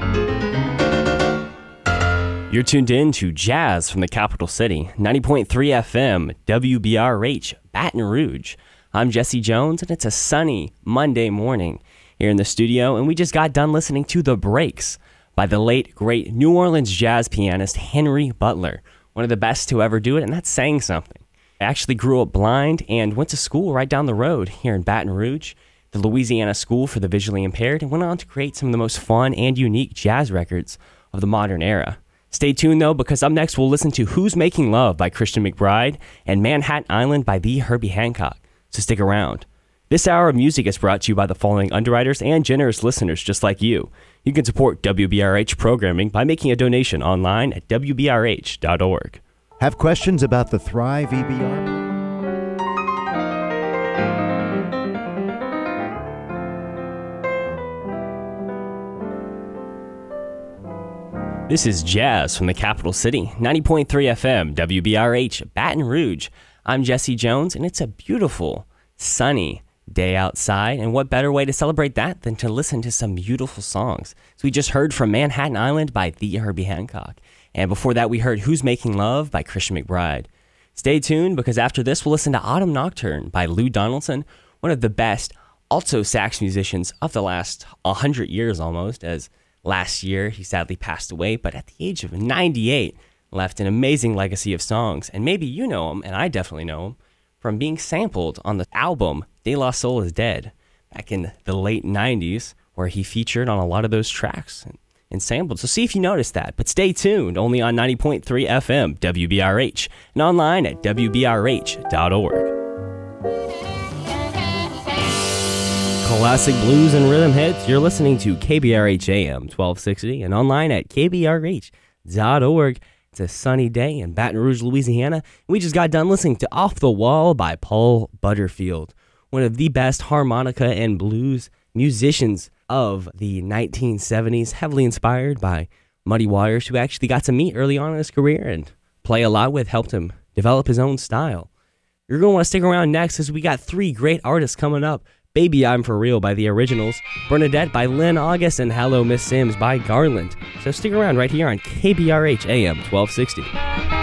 You're tuned in to Jazz from the Capital City, 90.3 FM, WBRH, Baton Rouge. I'm Jesse Jones, and it's a sunny Monday morning here in the studio, and we just got done listening to The Breaks by the late, great New Orleans jazz pianist Henry Butler, one of the best to ever do it, and that's saying something. I actually grew up blind and went to school right down the road here in Baton Rouge, the Louisiana School for the Visually Impaired, and went on to create some of the most fun and unique jazz records of the modern era. Stay tuned, though, because up next we'll listen to Who's Making Love by Christian McBride and Manhattan Island by the Herbie Hancock. So stick around. This hour of music is brought to you by the following underwriters and generous listeners just like you. You can support WBRH programming by making a donation online at WBRH.org. Have questions about the Thrive EBR? This is Jazz from the Capital City, 90.3 FM, WBRH, Baton Rouge. I'm Jesse Jones, and it's a beautiful, sunny day outside, and what better way to celebrate that than to listen to some beautiful songs. So we just heard from Manhattan Island by the Herbie Hancock, and before that we heard Who's Making Love by Christian McBride. Stay tuned, because after this we'll listen to Autumn Nocturne by Lou Donaldson, one of the best alto sax musicians of the last 100 years almost, as last year, he sadly passed away, but at the age of 98, left an amazing legacy of songs. And maybe you know him, and I definitely know him, from being sampled on the album De La Soul is Dead back in the late 90s, where he featured on a lot of those tracks and sampled. So see if you noticed that. But stay tuned, only on 90.3 FM, WBRH, and online at WBRH.org. Classic blues and rhythm hits. You're listening to KBRH AM 1260 and online at KBRH.org. It's a sunny day in Baton Rouge, Louisiana. And we just got done listening to Off the Wall by Paul Butterfield, one of the best harmonica and blues musicians of the 1970s, heavily inspired by Muddy Waters, who actually got to meet early on in his career and play a lot with, helped him develop his own style. You're going to want to stick around next, as we got three great artists coming up. Baby I'm For Real by The Originals, Bernadette by Lynn August, and Hello Miss Sims by Garland. So stick around right here on KBRH AM 1260.